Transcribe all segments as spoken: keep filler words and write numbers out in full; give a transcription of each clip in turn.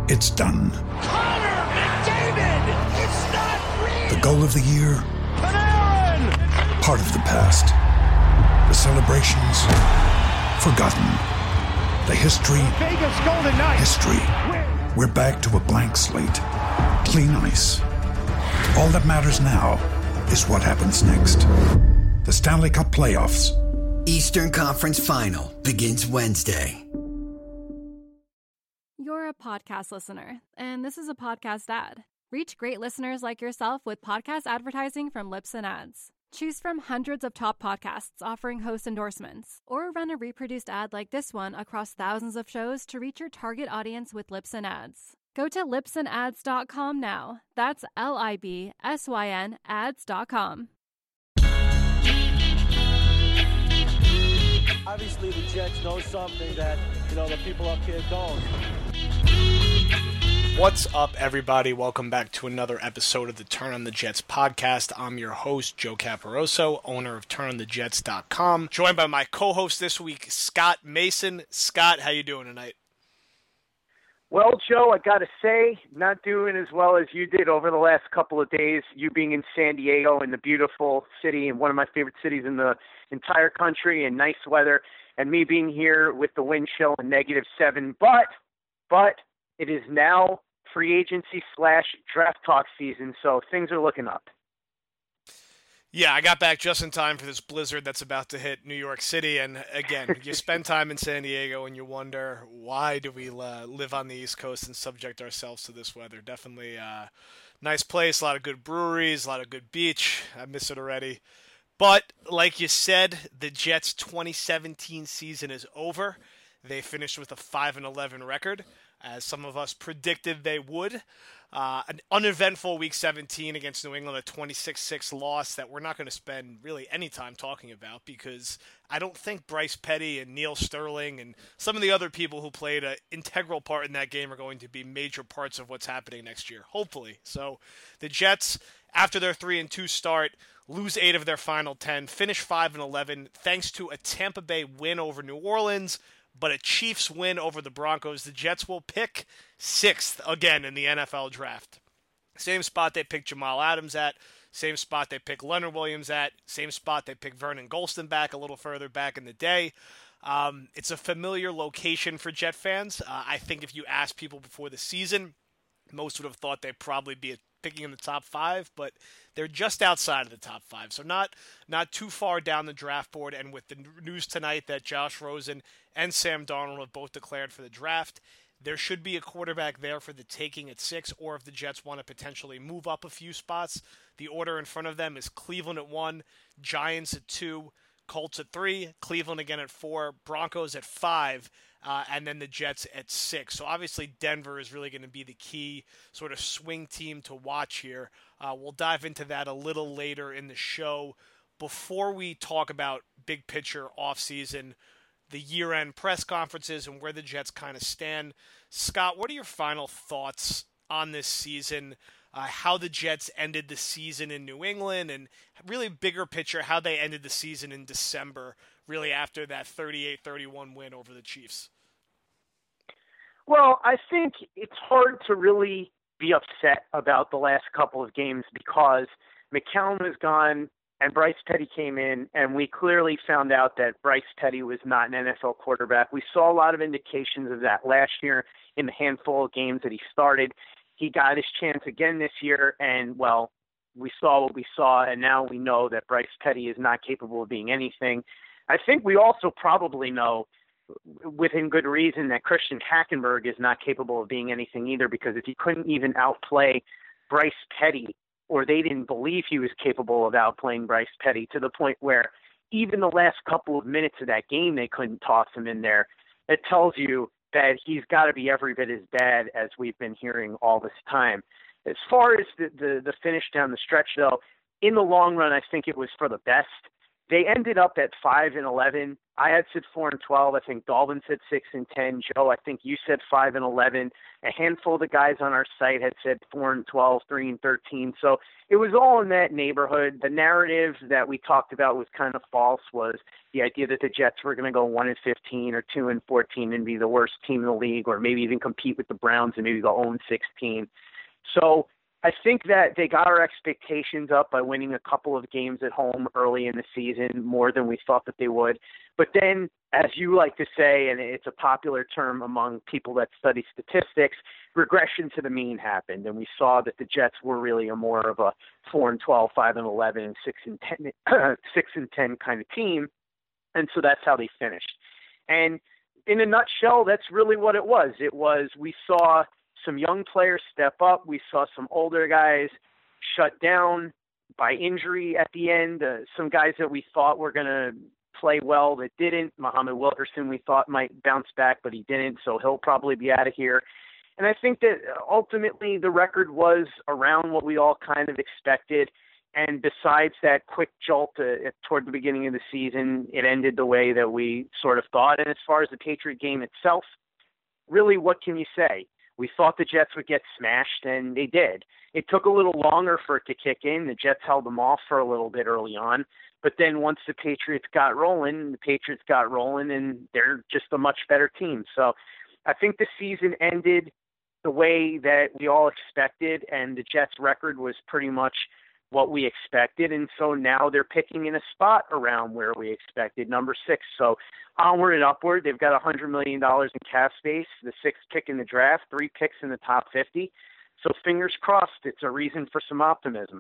It's done. Connor McDavid! It's not real! The goal of the year? Panarin! Part of the past. The celebrations? Forgotten. The history? Vegas Golden Knights! History. We're back to a blank slate. Clean ice. All that matters now is what happens next. The Stanley Cup Playoffs. Eastern Conference Final begins Wednesday. You're a podcast listener, and this is a podcast ad. Reach great listeners like yourself with podcast advertising from Libsyn Ads. Choose from hundreds of top podcasts offering host endorsements, or run a reproduced ad like this one across thousands of shows to reach your target audience with Libsyn Ads. Go to libsyn ads dot com now. That's L I B S Y N ads dot com. Obviously, the Jets know something that, you know, the people up here don't. What's up, everybody? Welcome back to another episode of the Turn on the Jets podcast. I'm your host, Joe Caporoso, owner of turn on the jets dot com, joined by my co-host this week, Scott Mason. Scott, how you doing tonight? Well, Joe, I got to say, not doing as well as you did over the last couple of days, you being in San Diego in the beautiful city and one of my favorite cities in the entire country and nice weather, and me being here with the wind chill and negative seven. But, but it is now free agency slash draft talk season, so things are looking up. Yeah, I got back just in time for this blizzard that's about to hit New York City, and again, you spend time in San Diego and you wonder, why do we uh, live on the East Coast and subject ourselves to this weather? Definitely a nice place, a lot of good breweries, a lot of good beach. I miss it already. But, like you said, the Jets' twenty seventeen season is over. They finished with a five and eleven record, as some of us predicted they would. Uh, an uneventful Week seventeen against New England, a twenty-six six loss that we're not going to spend really any time talking about, because I don't think Bryce Petty and Neil Sterling and some of the other people who played an integral part in that game are going to be major parts of what's happening next year, hopefully. So the Jets, after their three and two start, lose eight of their final ten, finish five and eleven, thanks to a Tampa Bay win over New Orleans, but a Chiefs win over the Broncos. The Jets will pick sixth again in the N F L draft. Same spot they picked Jamal Adams at, same spot they picked Leonard Williams at, same spot they picked Vernon Gholston back a little further back in the day. Um, it's a familiar location for Jet fans. Uh, I think if you asked people before the season, most would have thought they'd probably be a picking in the top five, but they're just outside of the top five, so not not too far down the draft board. And with the news tonight that Josh Rosen and Sam Darnold have both declared for the draft, there should be a quarterback there for the taking at six, or if the Jets want to potentially move up a few spots, the order in front of them is Cleveland at one, Giants at two, Colts at three, Cleveland again at four, Broncos at five, uh, and then the Jets at six. So obviously Denver is really going to be the key sort of swing team to watch here. Uh, we'll dive into that a little later in the show. Before we talk about big picture offseason, the year-end press conferences, and where the Jets kind of stand, Scott, what are your final thoughts on this season? Uh, how the Jets ended the season in New England, and really bigger picture, how they ended the season in December, really after that thirty-eight thirty-one win over the Chiefs? Well, I think it's hard to really be upset about the last couple of games because McCown was gone and Bryce Petty came in, and we clearly found out that Bryce Petty was not an N F L quarterback. We saw a lot of indications of that last year in the handful of games that he started. He got his chance again this year, and, well, we saw what we saw, and now we know that Bryce Petty is not capable of being anything. I think we also probably know, within good reason, that Christian Hackenberg is not capable of being anything either, because if he couldn't even outplay Bryce Petty, or they didn't believe he was capable of outplaying Bryce Petty to the point where even the last couple of minutes of that game they couldn't toss him in there, it tells you that he's got to be every bit as bad as we've been hearing all this time. As far as the, the, the finish down the stretch, though, in the long run, I think it was for the best. They ended up at five and eleven. I had said four and twelve. I think Dalvin said six and ten. Joe, I think you said five and eleven. A handful of the guys on our site had said four and twelve, three and thirteen. So it was all in that neighborhood. The narrative that we talked about was kind of false. Was the idea that the Jets were going to go one and fifteen or two and fourteen and be the worst team in the league, or maybe even compete with the Browns and maybe go oh and sixteen. So I think that they got our expectations up by winning a couple of games at home early in the season, more than we thought that they would. But then, as you like to say, and it's a popular term among people that study statistics, regression to the mean happened, and we saw that the Jets were really a more of a four and twelve, five and eleven, and six and ten, six and ten kind of team, and so that's how they finished. And in a nutshell, that's really what it was. It was we saw some young players step up. We saw some older guys shut down by injury at the end. Uh, some guys that we thought were going to play well that didn't. Muhammad Wilkerson we thought might bounce back, but he didn't, so he'll probably be out of here. And I think that ultimately the record was around what we all kind of expected. And besides that quick jolt uh, toward the beginning of the season, it ended the way that we sort of thought. And as far as the Patriot game itself, really, what can you say? We thought the Jets would get smashed, and they did. It took a little longer for it to kick in. The Jets held them off for a little bit early on. But then once the Patriots got rolling, the Patriots got rolling, and they're just a much better team. So I think the season ended the way that we all expected, and the Jets' record was pretty much what we expected. And so now they're picking in a spot around where we expected, number six. So onward and upward. They've got one hundred million dollars in cap space, the sixth pick in the draft, three picks in the top fifty. So fingers crossed, it's a reason for some optimism.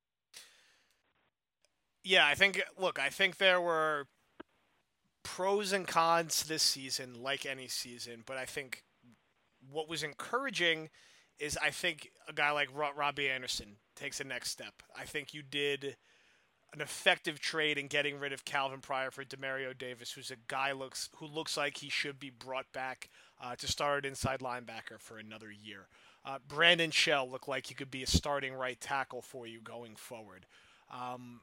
Yeah, I think, look, I think there were pros and cons this season, like any season, but I think what was encouraging is I think a guy like Robbie Anderson takes the next step. I think you did an effective trade in getting rid of Calvin Pryor for Demario Davis, who's a guy looks who looks like he should be brought back uh, to start at inside linebacker for another year. Uh, Brandon Shell looked like he could be a starting right tackle for you going forward. Um,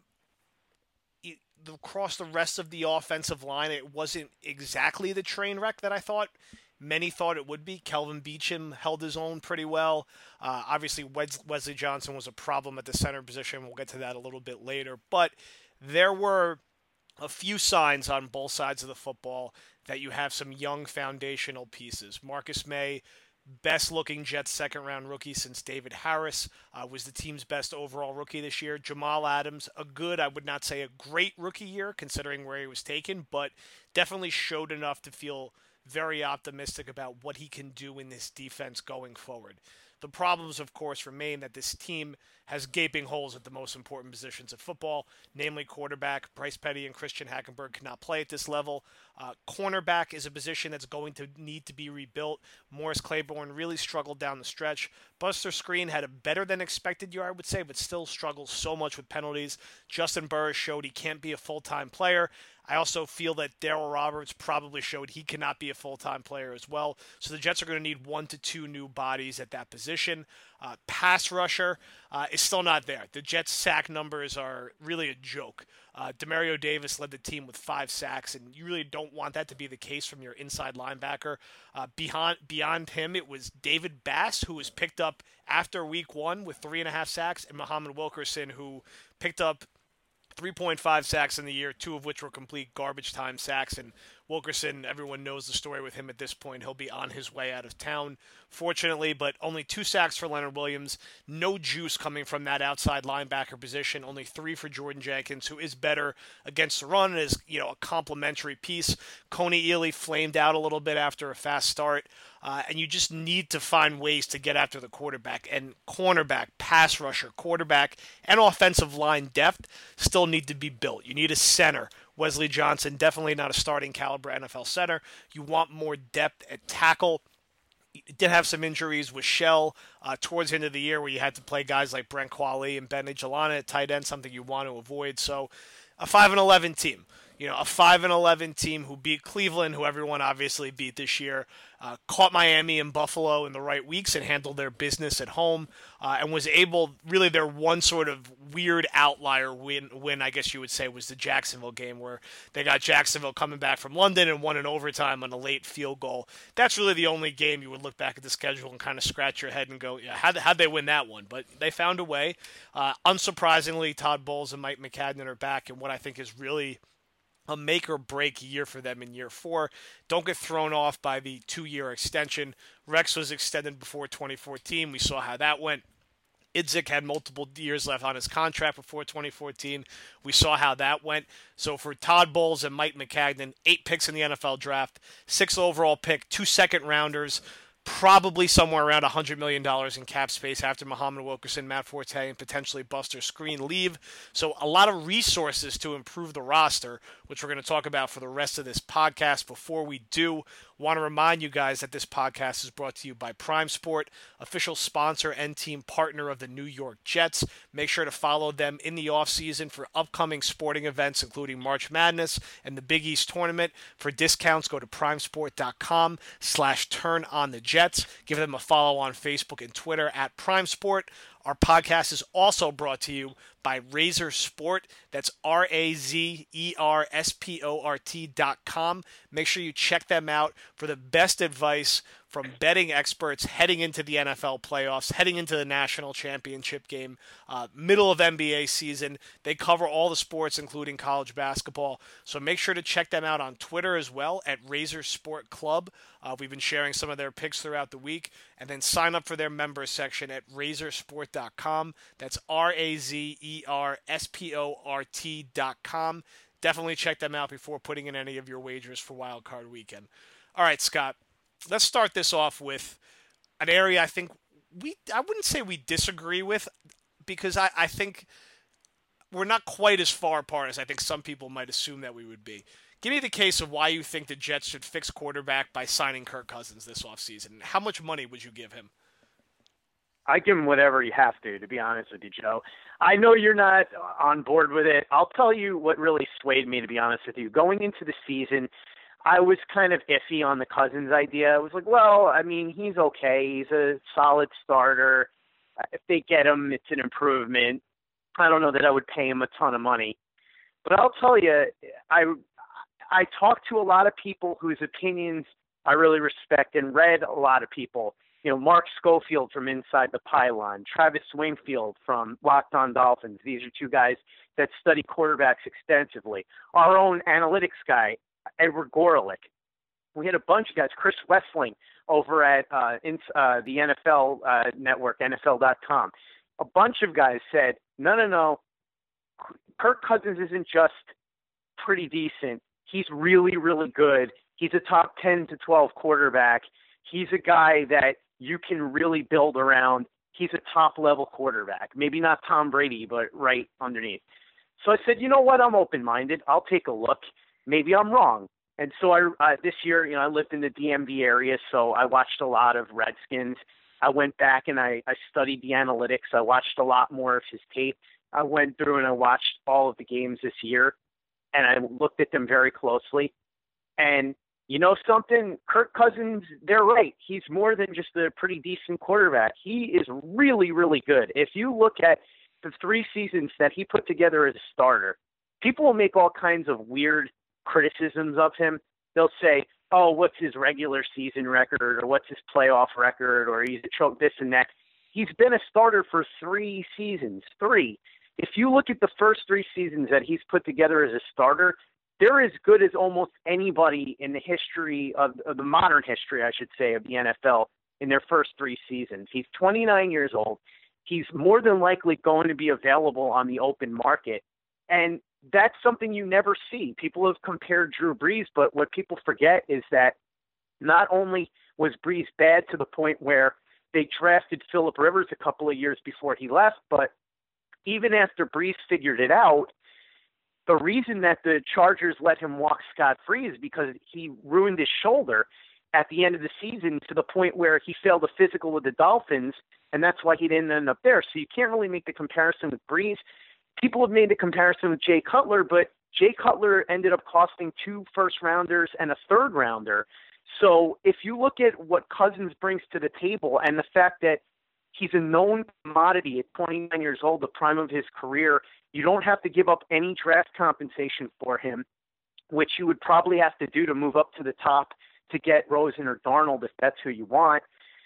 it, across the rest of the offensive line, it wasn't exactly the train wreck that I thought many thought it would be. Kelvin Beachum held his own pretty well. Uh, obviously, Wes- Wesley Johnson was a problem at the center position. We'll get to that a little bit later. But there were a few signs on both sides of the football that you have some young foundational pieces. Marcus May, best-looking Jets second-round rookie since David Harris, uh, was the team's best overall rookie this year. Jamal Adams, a good, I would not say a great rookie year considering where he was taken, but definitely showed enough to feel very optimistic about what he can do in this defense going forward. The problems, of course, remain that this team has gaping holes at the most important positions of football, namely quarterback. Bryce Petty and Christian Hackenberg cannot play at this level. Uh, cornerback is a position that's going to need to be rebuilt. Morris Claiborne really struggled down the stretch. Buster Skrine had a better than expected year, I would say, but still struggles so much with penalties. Justin Burris showed he can't be a full-time player. I also feel that Darryl Roberts probably showed he cannot be a full-time player as well. So the Jets are going to need one to two new bodies at that position. Uh, pass rusher uh, is still not there. The Jets' sack numbers are really a joke. Uh, Demario Davis led the team with five sacks, and you really don't want that to be the case from your inside linebacker. Uh, beyond, beyond him, it was David Bass, who was picked up after week one with three and a half sacks, and Muhammad Wilkerson, who picked up three point five sacks in the year, two of which were complete garbage time sacks. And Wilkerson, everyone knows the story with him at this point. He'll be on his way out of town, fortunately, but only two sacks for Leonard Williams. No juice coming from that outside linebacker position. Only three for Jordan Jenkins, who is better against the run and is, you know, a complementary piece. Coney Ealy flamed out a little bit after a fast start. Uh, and you just need to find ways to get after the quarterback. And cornerback, pass rusher, quarterback, and offensive line depth still need to be built. You need a center. Wesley Johnson, definitely not a starting caliber N F L center. You want more depth at tackle. You did have some injuries with Shell uh, towards the end of the year where you had to play guys like Brent Qualley and Ben Jalana at tight end, something you want to avoid. So a five and eleven team. You know, a five and eleven team who beat Cleveland, who everyone obviously beat this year, uh, caught Miami and Buffalo in the right weeks and handled their business at home, uh, and was able, really their one sort of weird outlier win, win, I guess you would say, was the Jacksonville game, where they got Jacksonville coming back from London and won in overtime on a late field goal. That's really the only game you would look back at the schedule and kind of scratch your head and go, yeah, how'd, how'd they win that one? But they found a way. Uh, unsurprisingly, Todd Bowles and Mike Maccagnan are back in what I think is really a make-or-break year for them in year four. Don't get thrown off by the two-year extension. Rex was extended before twenty fourteen. We saw how that went. Idzik had multiple years left on his contract before twenty fourteen. We saw how that went. So for Todd Bowles and Mike Maccagnan, eight picks in the N F L draft, six overall pick, two second-rounders, probably somewhere around one hundred million dollars in cap space after Muhammad Wilkerson, Matt Forte, and potentially Buster Screen leave. So a lot of resources to improve the roster, which we're going to talk about for the rest of this podcast. Before we do, want to remind you guys that this podcast is brought to you by Prime Sport, official sponsor and team partner of the New York Jets. Make sure to follow them in the offseason for upcoming sporting events, including March Madness and the Big East Tournament. For discounts, go to primesport.com slash turn on the Jets. Give them a follow on Facebook and Twitter at Prime Sport. Our podcast is also brought to you by Razor Sport. That's R A Z E R S P O R T dot com. Make sure you check them out for the best advice from betting experts heading into the N F L playoffs, heading into the national championship game, uh, middle of N B A season. They cover all the sports, including college basketball. So make sure to check them out on Twitter as well at Razor Sport Club. Uh, we've been sharing some of their picks throughout the week. And then sign up for their members section at razor sport dot com. That's R A Z E R S P O R T dot com. Definitely check them out before putting in any of your wagers for Wild Card Weekend. All right, Scott. Let's start this off with an area I think we, I wouldn't say we disagree with, because I, I think we're not quite as far apart as I think some people might assume that we would be. Give me the case of why you think the Jets should fix quarterback by signing Kirk Cousins this offseason. How much money would you give him? I give him whatever you have to, to be honest with you, Joe. I know you're not on board with it. I'll tell you what really swayed me, to be honest with you. Going into the season, I was kind of iffy on the Cousins idea. I was like, well, I mean, he's okay. He's a solid starter. If they get him, it's an improvement. I don't know that I would pay him a ton of money. But I'll tell you, I I talked to a lot of people whose opinions I really respect, and read a lot of people. You know, Mark Schofield from Inside the Pylon, Travis Swingfield from Locked On Dolphins. These are two guys that study quarterbacks extensively. Our own analytics guy, Edward Gorelick. We had a bunch of guys, Chris Wessling over at uh, in, uh, the N F L uh, network, N F L dot com. A bunch of guys said, no, no, no, Kirk Cousins isn't just pretty decent. He's really, really good. He's a top ten to twelve quarterback. He's a guy that you can really build around. He's a top-level quarterback. Maybe not Tom Brady, but right underneath. So I said, you know what? I'm open-minded. I'll take a look. Maybe I'm wrong. And so I uh, this year, you know, I lived in the D M V area, so I watched a lot of Redskins. I went back and I, I studied the analytics. I watched a lot more of his tape. I went through and I watched all of the games this year, and I looked at them very closely. And you know something? Kirk Cousins, they're right. He's more than just a pretty decent quarterback. He is really, really good. If you look at the three seasons that he put together as a starter, people will make all kinds of weird criticisms of him. They'll say, oh, what's his regular season record, or what's his playoff record, or he's a choke this and that. He's been a starter for three seasons, three. If you look at the first three seasons that he's put together as a starter, they're as good as almost anybody in the history of, of the modern history, I should say, of the N F L in their first three seasons. He's twenty-nine years old. He's more than likely going to be available on the open market. And that's something you never see. People have compared Drew Brees, but what people forget is that not only was Brees bad to the point where they drafted Phillip Rivers a couple of years before he left, but even after Brees figured it out, the reason that the Chargers let him walk scot-free is because he ruined his shoulder at the end of the season to the point where he failed a physical with the Dolphins, and that's why he didn't end up there. So you can't really make the comparison with Brees. People have made the comparison with Jay Cutler, but Jay Cutler ended up costing two first rounders and a third rounder. So if you look at what Cousins brings to the table and the fact that he's a known commodity at twenty-nine years old, the prime of his career, you don't have to give up any draft compensation for him, which you would probably have to do to move up to the top to get Rosen or Darnold if that's who you want.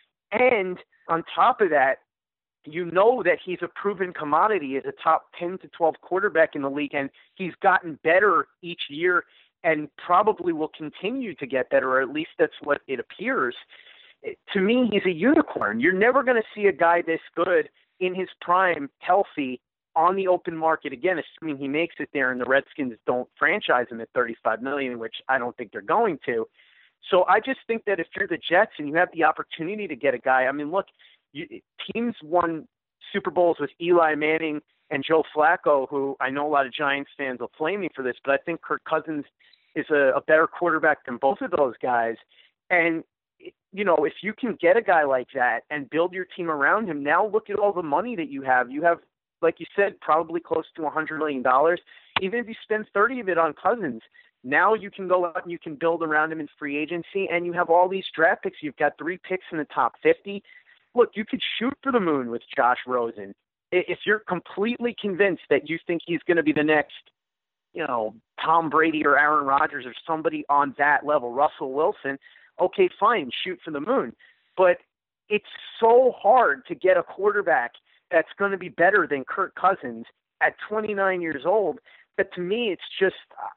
And on top of that, you know that he's a proven commodity as a top ten to twelve quarterback in the league, and he's gotten better each year and probably will continue to get better, or at least that's what it appears. To me, he's a unicorn. You're never going to see a guy this good in his prime, healthy, on the open market again, assuming he makes it there and the Redskins don't franchise him at thirty-five million dollars, which I don't think they're going to. So I just think that if you're the Jets and you have the opportunity to get a guy, I mean, look, you, teams won Super Bowls with Eli Manning and Joe Flacco, who I know a lot of Giants fans will flame me for this, but I think Kirk Cousins is a, a better quarterback than both of those guys. And, you know, if you can get a guy like that and build your team around him, now look at all the money that you have. You have, like you said, probably close to one hundred million dollars. Even if you spend thirty of it on Cousins, now you can go out and you can build around him in free agency, and you have all these draft picks. You've got three picks in the top fifty. Look, you could shoot for the moon with Josh Rosen. If you're completely convinced that you think he's going to be the next, you know, Tom Brady or Aaron Rodgers or somebody on that level, Russell Wilson, okay, fine, shoot for the moon. But it's so hard to get a quarterback that's going to be better than Kirk Cousins at twenty-nine years old that to me it's just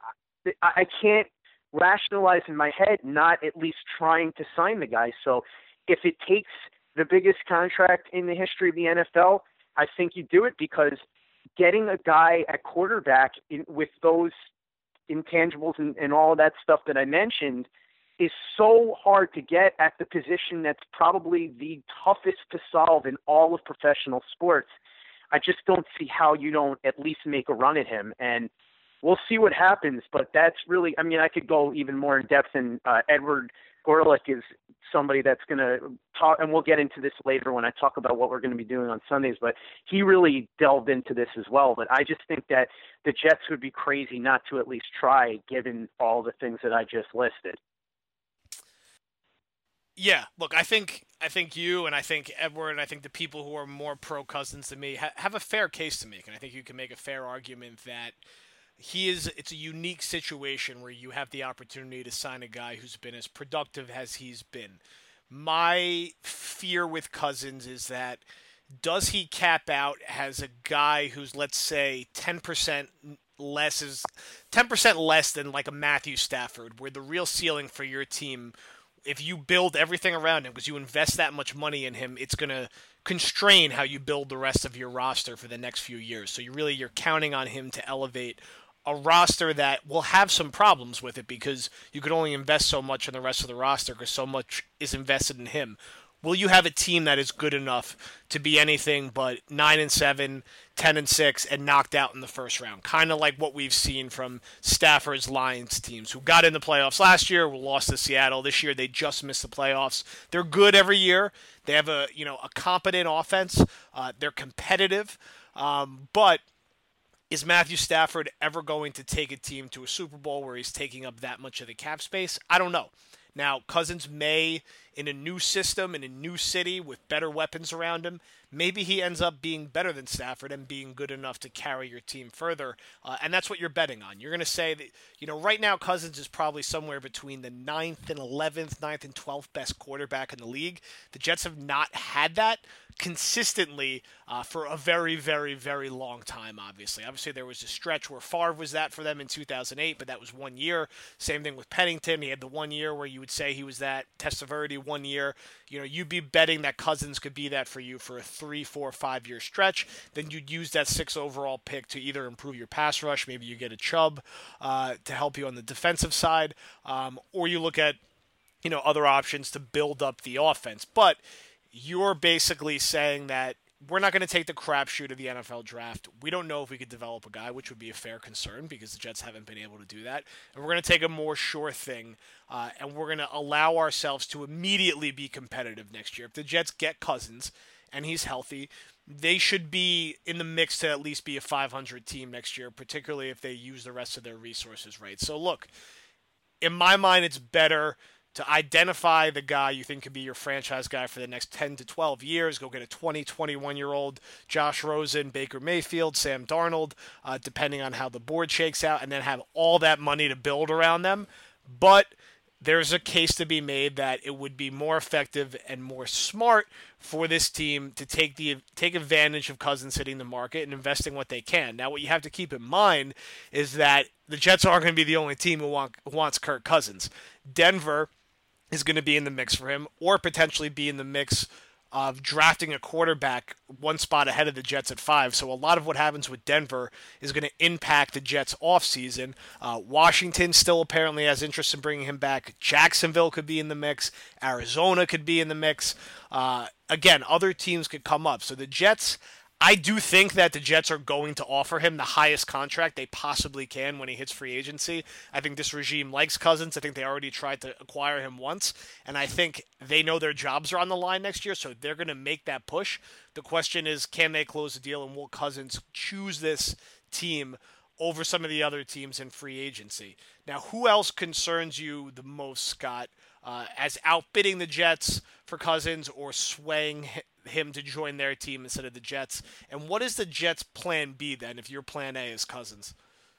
– I can't rationalize in my head not at least trying to sign the guy. So if it takes the biggest contract in the history of the N F L, I think you do it, because getting a guy at quarterback in, with those intangibles and, and all of that stuff that I mentioned is so hard to get at the position that's probably the toughest to solve in all of professional sports. I just don't see how you don't at least make a run at him. And we'll see what happens, but that's really, I mean, I could go even more in depth, and uh, Edward Gorelick is somebody that's going to talk, and we'll get into this later when I talk about what we're going to be doing on Sundays, but he really delved into this as well. But I just think that the Jets would be crazy not to at least try, given all the things that I just listed. Yeah, look, I think I think you and I think Edward and I think the people who are more pro Cousins than me ha- have a fair case to make, and I think you can make a fair argument that he is. It's a unique situation where you have the opportunity to sign a guy who's been as productive as he's been. My fear with Cousins is that does he cap out as a guy who's, let's say, ten percent less is ten percent less than like a Matthew Stafford, where the real ceiling for your team, if you build everything around him because you invest that much money in him, it's going to constrain how you build the rest of your roster for the next few years. So you really you're counting on him to elevate a roster that will have some problems with it because you could only invest so much in the rest of the roster because so much is invested in him. Will you have a team that is good enough to be anything but nine and seven, ten and six, and knocked out in the first round? Kind of like what we've seen from Stafford's Lions teams, who got in the playoffs last year, were lost to Seattle. This year, they just missed the playoffs. They're good every year. They have a you know a competent offense. Uh, they're competitive, um, but is Matthew Stafford ever going to take a team to a Super Bowl where he's taking up that much of the cap space? I don't know. Now, Cousins may, in a new system, in a new city with better weapons around him, maybe he ends up being better than Stafford and being good enough to carry your team further. Uh, and that's what you're betting on. You're going to say that, you know, right now Cousins is probably somewhere between the ninth and eleventh, ninth and twelfth best quarterback in the league. The Jets have not had that consistently uh, for a very, very, very long time, obviously. Obviously, there was a stretch where Favre was that for them in two thousand eight, but that was one year. Same thing with Pennington. He had the one year where you would say he was that. Testaverde, one year. You know, you'd be betting that Cousins could be that for you for a three, four, five-year stretch. Then you'd use that six overall pick to either improve your pass rush, maybe you get a Chubb uh, to help you on the defensive side, um, or you look at, you know, other options to build up the offense. But you're basically saying that we're not going to take the crapshoot of the N F L draft. We don't know if we could develop a guy, which would be a fair concern because the Jets haven't been able to do that. And we're going to take a more sure thing, uh, and we're going to allow ourselves to immediately be competitive next year. If the Jets get Cousins and he's healthy, they should be in the mix to at least be a five hundred team next year, particularly if they use the rest of their resources right. So look, in my mind, it's better to identify the guy you think could be your franchise guy for the next ten to twelve years. Go get a twenty, twenty-one-year-old Josh Rosen, Baker Mayfield, Sam Darnold, uh, depending on how the board shakes out, and then have all that money to build around them. But there's a case to be made that it would be more effective and more smart for this team to take the take advantage of Cousins hitting the market and investing what they can. Now, what you have to keep in mind is that the Jets aren't going to be the only team who, want, who wants Kirk Cousins. Denver is going to be in the mix for him, or potentially be in the mix of drafting a quarterback one spot ahead of the Jets at five. So a lot of what happens with Denver is going to impact the Jets' offseason. Uh, Washington still apparently has interest in bringing him back. Jacksonville could be in the mix. Arizona could be in the mix. Uh, again, other teams could come up. So the Jets, I do think that the Jets are going to offer him the highest contract they possibly can when he hits free agency. I think this regime likes Cousins. I think they already tried to acquire him once, and I think they know their jobs are on the line next year, so they're going to make that push. The question is, can they close the deal, and will Cousins choose this team over some of the other teams in free agency? Now, who else concerns you the most, Scott, uh, as outbidding the Jets for Cousins or swaying him to join their team instead of the Jets? And what is the Jets' plan B then if your plan A is Cousins?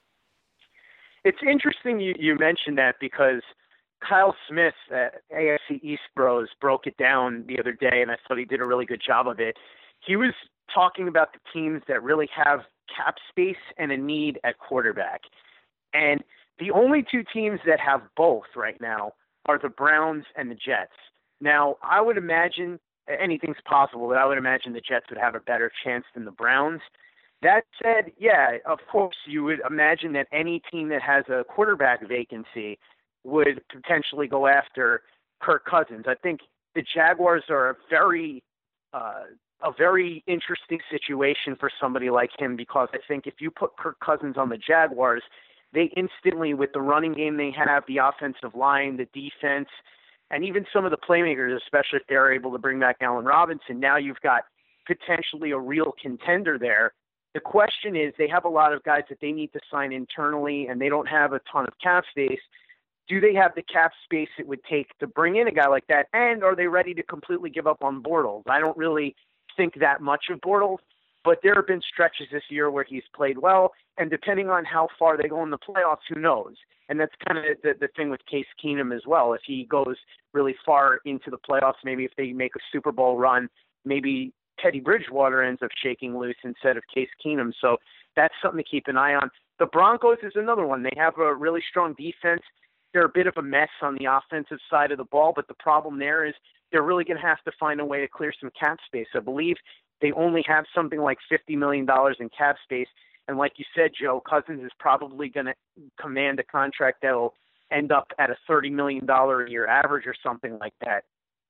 It's interesting you, you mentioned that, because Kyle Smith at A F C East Bros broke it down the other day, and I thought he did a really good job of it. He was talking about the teams that really have cap space and a need at quarterback. And the only two teams that have both right now are the Browns and the Jets. Now, I would imagine anything's possible, but I would imagine the Jets would have a better chance than the Browns. That said, yeah, of course, you would imagine that any team that has a quarterback vacancy would potentially go after Kirk Cousins. I think the Jaguars are a very, uh, a very interesting situation for somebody like him, because I think if you put Kirk Cousins on the Jaguars, they instantly, with the running game they have, the offensive line, the defense, and even some of the playmakers, especially if they're able to bring back Allen Robinson, now you've got potentially a real contender there. The question is, they have a lot of guys that they need to sign internally, and they don't have a ton of cap space. Do they have the cap space it would take to bring in a guy like that? And are they ready to completely give up on Bortles? I don't really think that much of Bortles, but there have been stretches this year where he's played well, and depending on how far they go in the playoffs, who knows? And that's kind of the, the thing with Case Keenum as well. If he goes really far into the playoffs, maybe if they make a Super Bowl run, maybe Teddy Bridgewater ends up shaking loose instead of Case Keenum. So that's something to keep an eye on. The Broncos is another one. They have a really strong defense. They're a bit of a mess on the offensive side of the ball, but the problem there is they're really going to have to find a way to clear some cap space. I believe they only have something like fifty million dollars in cap space. And like you said, Joe, Cousins is probably going to command a contract that will end up at a thirty million dollars a year average or something like that.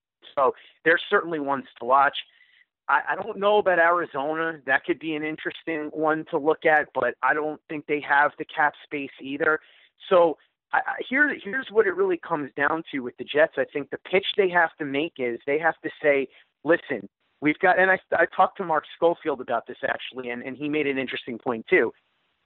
So there's certainly ones to watch. I, I don't know about Arizona. That could be an interesting one to look at, but I don't think they have the cap space either. So I, I, here, here's what it really comes down to with the Jets. I think the pitch they have to make is they have to say, listen, we've got, and I, I talked to Mark Schofield about this actually, and, and he made an interesting point too.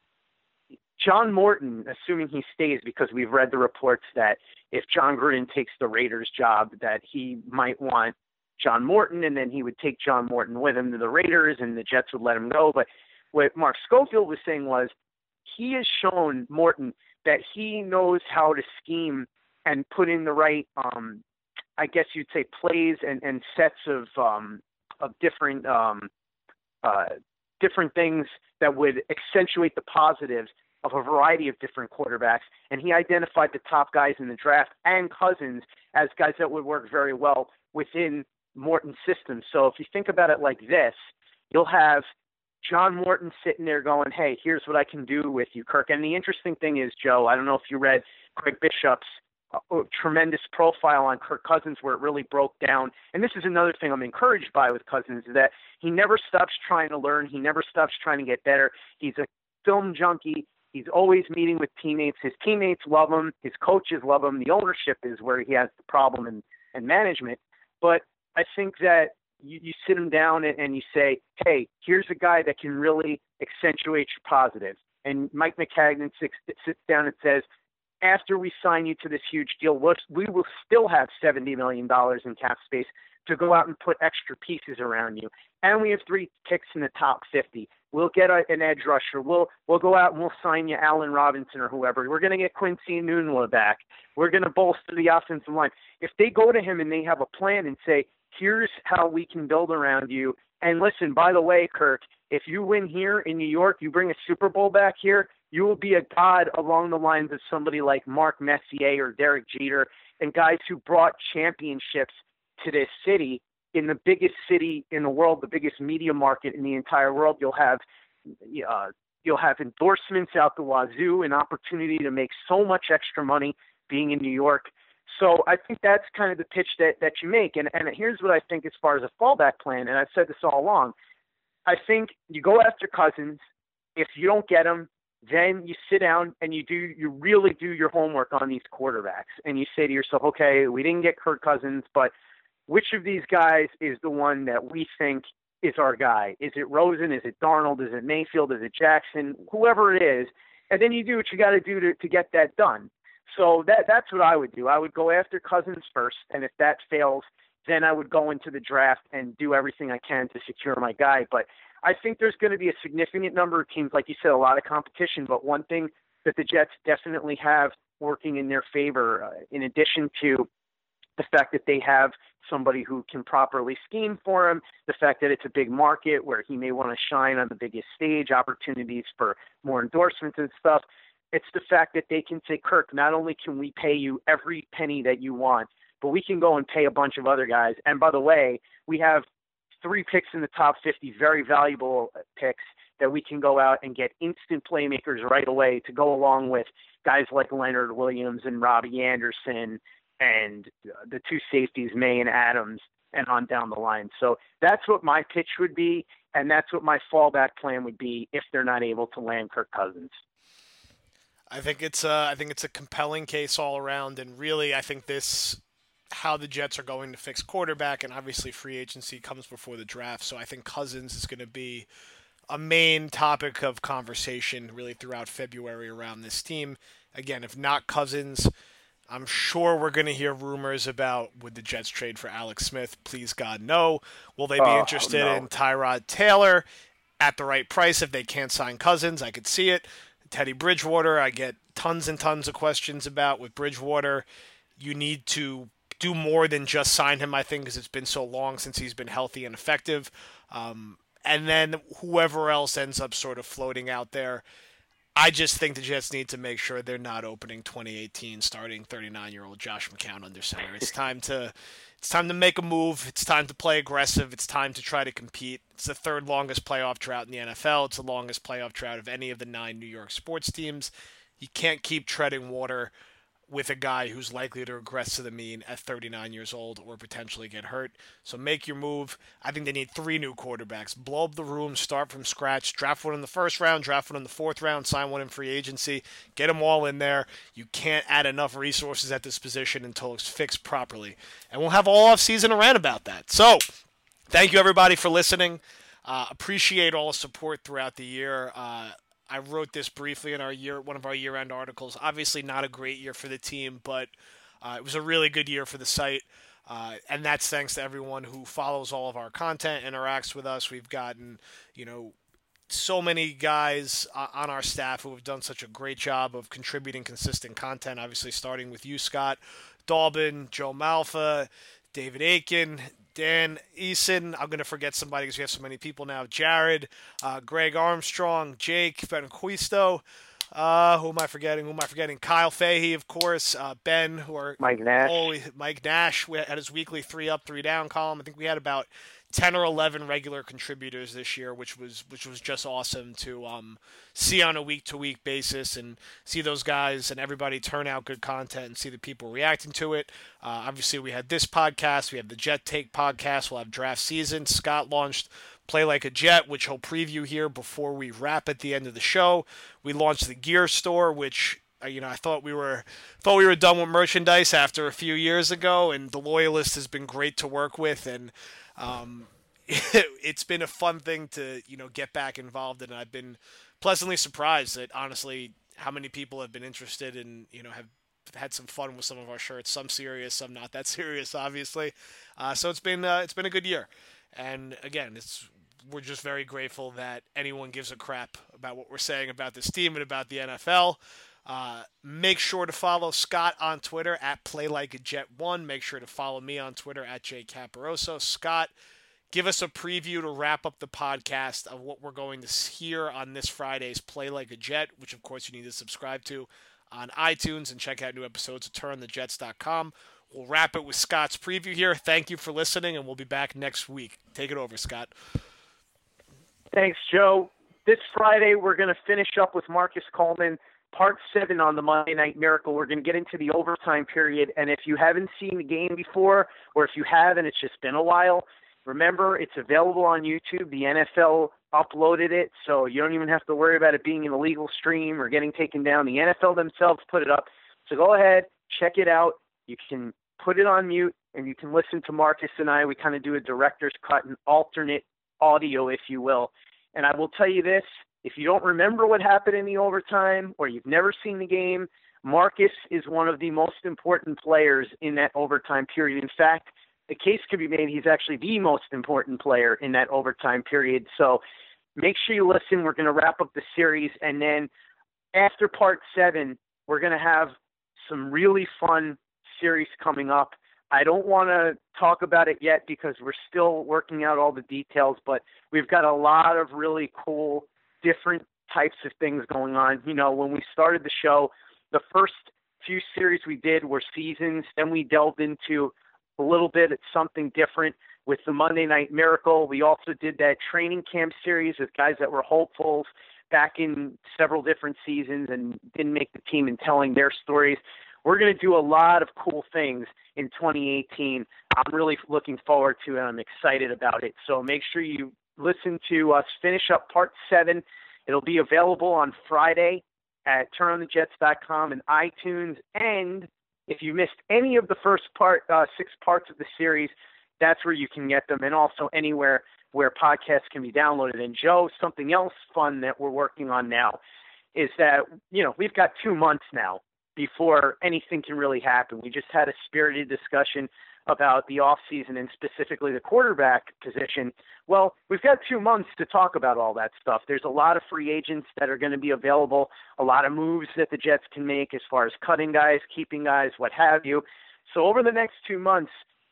John Morton, assuming he stays, because we've read the reports that if John Gruden takes the Raiders job, that he might want John Morton, and then he would take John Morton with him to the Raiders, and the Jets would let him go. But what Mark Schofield was saying was he has shown Morton that he knows how to scheme and put in the right, um, I guess you'd say, plays and, and sets of um, of different um, uh, different things that would accentuate the positives of a variety of different quarterbacks. And he identified the top guys in the draft and Cousins as guys that would work very well within Morton's system. So if you think about it like this, you'll have John Morton sitting there going, hey, here's what I can do with you, Kirk. And the interesting thing is, Joe, I don't know if you read Craig Bishop's uh, tremendous profile on Kirk Cousins, where it really broke down. And this is another thing I'm encouraged by with Cousins, is that he never stops trying to learn. He never stops trying to get better. He's a film junkie. He's always meeting with teammates. His teammates love him. His coaches love him. The ownership is where he has the problem in, in management. But I think that you, you sit him down and, and you say, hey, here's a guy that can really accentuate your positives. And Mike Maccagnan sits, sits down and says, after we sign you to this huge deal, we will still have seventy million dollars in cap space to go out and put extra pieces around you. And we have three picks in the top fifty. We'll get a, an edge rusher. We'll we'll go out and we'll sign you Allen Robinson or whoever. We're going to get Quincy Enunwa back. We're going to bolster the offensive line. If they go to him and they have a plan and say, here's how we can build around you. And listen, by the way, Kirk, if you win here in New York, you bring a Super Bowl back here, you will be a god along the lines of somebody like Mark Messier or Derek Jeter and guys who brought championships to this city. In the biggest city in the world, the biggest media market in the entire world, you'll have uh, you'll have endorsements out the wazoo, an opportunity to make so much extra money being in New York. So I think that's kind of the pitch that, that you make. And, and here's what I think as far as a fallback plan, and I've said this all along. I think you go after Cousins. If you don't get him, then you sit down and you do you really do your homework on these quarterbacks. And you say to yourself, okay, we didn't get Kirk Cousins, but which of these guys is the one that we think is our guy? Is it Rosen? Is it Darnold? Is it Mayfield? Is it Jackson? Whoever it is. And then you do what you got to do to to get that done. So that that's what I would do. I would go after Cousins first, and if that fails, then I would go into the draft and do everything I can to secure my guy. But I think there's going to be a significant number of teams, like you said, a lot of competition. But one thing that the Jets definitely have working in their favor, uh, in addition to the fact that they have somebody who can properly scheme for him, the fact that it's a big market where he may want to shine on the biggest stage, opportunities for more endorsements and stuff. It's the fact that they can say, Kirk, not only can we pay you every penny that you want, but we can go and pay a bunch of other guys. And by the way, we have three picks in the top fifty, very valuable picks that we can go out and get instant playmakers right away to go along with guys like Leonard Williams and Robbie Anderson and the two safeties, May and Adams, and on down the line. So that's what my pitch would be, and that's what my fallback plan would be if they're not able to land Kirk Cousins. I think it's a, I think it's a compelling case all around, and really I think this how the Jets are going to fix quarterback, and obviously free agency comes before the draft, so I think Cousins is going to be a main topic of conversation really throughout February around this team. Again, if not Cousins, I'm sure we're going to hear rumors about would the Jets trade for Alex Smith? Please, God, no. Will they be oh, interested no. in Tyrod Taylor at the right price if they can't sign Cousins? I could see it. Teddy Bridgewater, I get tons and tons of questions about with Bridgewater. You need to do more than just sign him, I think, because it's been so long since he's been healthy and effective. Um, and then whoever else ends up sort of floating out there. I just think the Jets need to make sure they're not opening twenty eighteen starting thirty-nine-year-old Josh McCown under center. It's time to it's time to make a move. It's time to play aggressive. It's time to try to compete. It's the third longest playoff drought in the N F L. It's the longest playoff drought of any of the nine New York sports teams. You can't keep treading water with a guy who's likely to regress to the mean at thirty-nine years old or potentially get hurt. So make your move. I think they need three new quarterbacks. Blow up the room, start from scratch, draft one in the first round, draft one in the fourth round, sign one in free agency, get them all in there. You can't add enough resources at this position until it's fixed properly. And we'll have all offseason to rant about that. So thank you, everybody, for listening. Uh, appreciate all the support throughout the year. Uh, I wrote this briefly in our year, one of our year-end articles. Obviously not a great year for the team, but uh, it was a really good year for the site. Uh, and that's thanks to everyone who follows all of our content, interacts with us. We've gotten, you know, so many guys uh, on our staff who have done such a great job of contributing consistent content, obviously starting with you, Scott Dalbin, Joe Malfa, David Aiken, Dan Eason, I'm going to forget somebody because we have so many people now. Jared, uh, Greg Armstrong, Jake Benquisto. Uh, who am I forgetting? Who am I forgetting? Kyle Fahey, of course. Uh, Ben, who are Mike Nash. Always, Mike Nash we had his weekly three up, three down column. I think we had about ten or eleven regular contributors this year, which was which was just awesome to um, see on a week-to-week basis and see those guys and everybody turn out good content and see the people reacting to it. Uh, obviously, we had this podcast. We have the Jet Take podcast. We'll have draft season. Scott launched Play Like a Jet, which he'll preview here before we wrap at the end of the show. We launched the Gear Store, which you know, I thought we were thought we were done with merchandise after a few years ago, and the Loyalist has been great to work with, and um, it's been a fun thing to, you know, get back involved in. I've been pleasantly surprised at, honestly, how many people have been interested and, you know, have had some fun with some of our shirts. Some serious, some not that serious, obviously. Uh, so it's been uh, it's been a good year, and again, it's we're just very grateful that anyone gives a crap about what we're saying about this team and about the N F L. Uh, make sure to follow Scott on Twitter at play like a jet one. Make sure to follow me on Twitter at Jay Caparoso. Scott, give us a preview to wrap up the podcast of what we're going to hear on this Friday's Play Like a Jet, which of course you need to subscribe to on iTunes and check out new episodes at turn the jets dot com. We'll wrap it with Scott's preview here. Thank you for listening, and we'll be back next week. Take it over, Scott. Thanks, Joe. This Friday, we're going to finish up with Marcus Coleman, part seven on the Monday Night Miracle. We're going to get into the overtime period, and if you haven't seen the game before, or if you have and it's just been a while, remember, it's available on YouTube. The N F L uploaded it, so you don't even have to worry about it being an illegal stream or getting taken down. The N F L themselves put it up. So go ahead, check it out. You can put it on mute, and you can listen to Marcus and I. We kind of do a director's cut and alternate audio, if you will. And I will tell you this, if you don't remember what happened in the overtime or you've never seen the game, Marcus is one of the most important players in that overtime period. In fact, the case could be made he's actually the most important player in that overtime period. So make sure you listen. We're going to wrap up the series. And then after part seven, we're going to have some really fun series coming up. I don't want to talk about it yet because we're still working out all the details, but we've got a lot of really cool, different types of things going on. You know, when we started the show, the first few series we did were seasons, then we delved into a little bit at something different with the Monday Night Miracle. We also did that training camp series with guys that were hopefuls back in several different seasons and didn't make the team and telling their stories. We're going to do a lot of cool things in twenty eighteen. I'm really looking forward to it. I'm excited about it. So make sure you listen to us finish up part seven. It'll be available on Friday at turn on the jets dot com and iTunes. And if you missed any of the first part, uh, six parts of the series, that's where you can get them, and also anywhere where podcasts can be downloaded. And Joe, something else fun that we're working on now is that, you know, we've got two months now before anything can really happen. We just had a spirited discussion about the offseason and specifically the quarterback position. Well, we've got two months to talk about all that stuff. There's a lot of free agents that are going to be available, a lot of moves that the Jets can make as far as cutting guys, keeping guys, what have you. So over the next two months,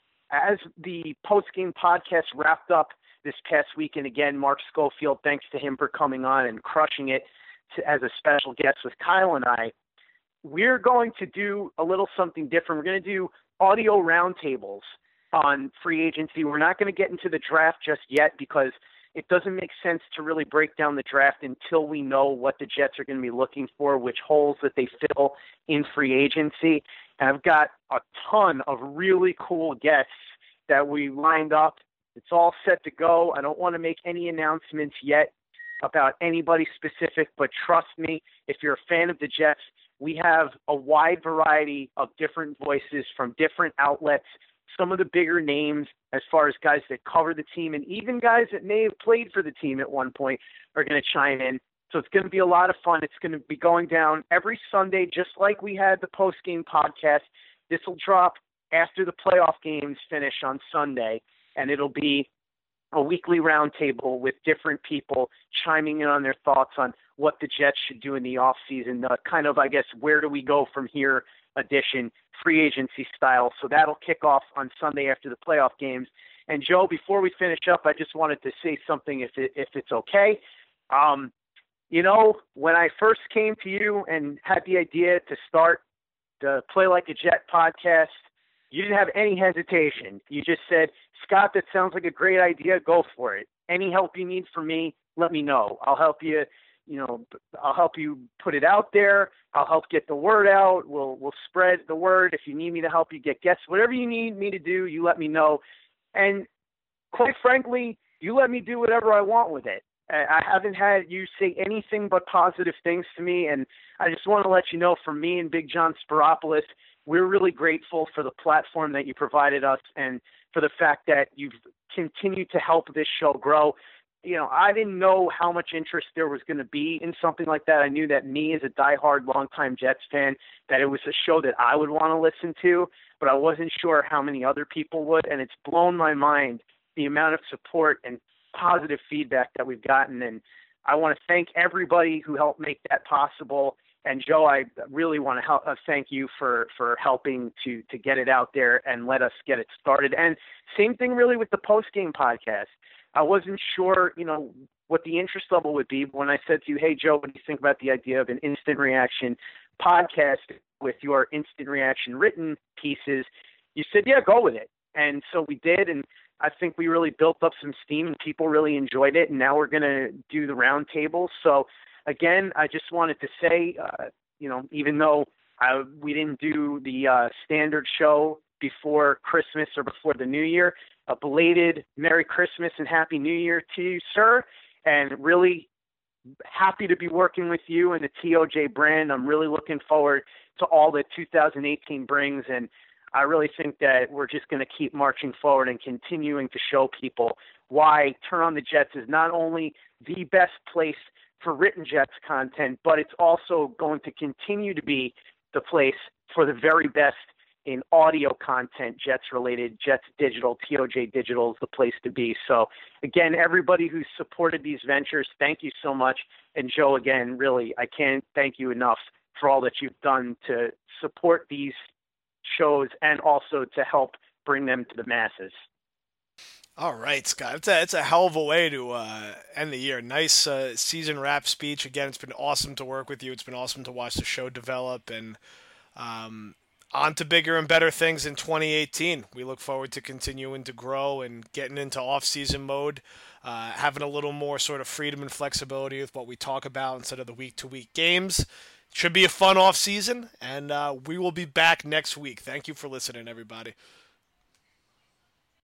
as the post-game podcast wrapped up this past week, and again, Mark Schofield, thanks to him for coming on and crushing it to, as a special guest with Kyle and I, we're going to do a little something different. We're going to do audio roundtables on free agency. We're not going to get into the draft just yet because it doesn't make sense to really break down the draft until we know what the Jets are going to be looking for, which holes that they fill in free agency. And I've got a ton of really cool guests that we lined up. It's all set to go. I don't want to make any announcements yet about anybody specific, but trust me, if you're a fan of the Jets, we have a wide variety of different voices from different outlets, some of the bigger names as far as guys that cover the team, and even guys that may have played for the team at one point are going to chime in. So it's going to be a lot of fun. It's going to be going down every Sunday, just like we had the post-game podcast. This will drop after the playoff games finish on Sunday, and it'll be a weekly roundtable with different people chiming in on their thoughts on what the Jets should do in the offseason, uh, kind of, I guess, where do we go from here edition, free agency style. So that'll kick off on Sunday after the playoff games. And, Joe, before we finish up, I just wanted to say something, if it, if it's okay. Um, you know, when I first came to you and had the idea to start the Play Like a Jet podcast, you didn't have any hesitation. You just said, Scott, that sounds like a great idea. Go for it. Any help you need from me, let me know. I'll help you, you know, I'll help you put it out there. I'll help get the word out. We'll, we'll spread the word. If you need me to help you get guests, whatever you need me to do, you let me know. And quite frankly, you let me do whatever I want with it. I haven't had you say anything but positive things to me, and I just want to let you know, for me and Big John Spiropoulos, we're really grateful for the platform that you provided us and for the fact that you've continued to help this show grow. You know, I didn't know how much interest there was going to be in something like that. I knew that me, as a diehard, longtime Jets fan, that it was a show that I would want to listen to, but I wasn't sure how many other people would, and it's blown my mind the amount of support and positive feedback that we've gotten. And I want to thank everybody who helped make that possible. And Joe, I really want to help, uh, thank you for, for helping to, to get it out there and let us get it started. And same thing really with the post-game podcast. I wasn't sure, you know, what the interest level would be. When I said to you, hey, Joe, what do you think about the idea of an instant reaction podcast with your instant reaction written pieces? You said, yeah, go with it. And so we did. And I think we really built up some steam and people really enjoyed it. And now we're going to do the round table. So again, I just wanted to say, uh, you know, even though I, we didn't do the uh, standard show before Christmas or before the New Year, a belated Merry Christmas and Happy New Year to you, sir. And really happy to be working with you and the T O J brand. I'm really looking forward to all that two thousand eighteen brings. And I really think that we're just going to keep marching forward and continuing to show people why Turn on the Jets is not only the best place for written Jets content, but it's also going to continue to be the place for the very best in audio content, Jets related, Jets Digital, T O J Digital is the place to be. So again, everybody who's supported these ventures, thank you so much. And Joe, again, really, I can't thank you enough for all that you've done to support these shows and also to help bring them to the masses. All right, Scott. It's a, it's a hell of a way to uh, end the year. Nice uh, season wrap speech. Again, it's been awesome to work with you. It's been awesome to watch the show develop, and um, on to bigger and better things in twenty eighteen. We look forward to continuing to grow and getting into off-season mode, uh, having a little more sort of freedom and flexibility with what we talk about instead of the week-to-week games. Should be a fun off season, and uh, we will be back next week. Thank you for listening, everybody.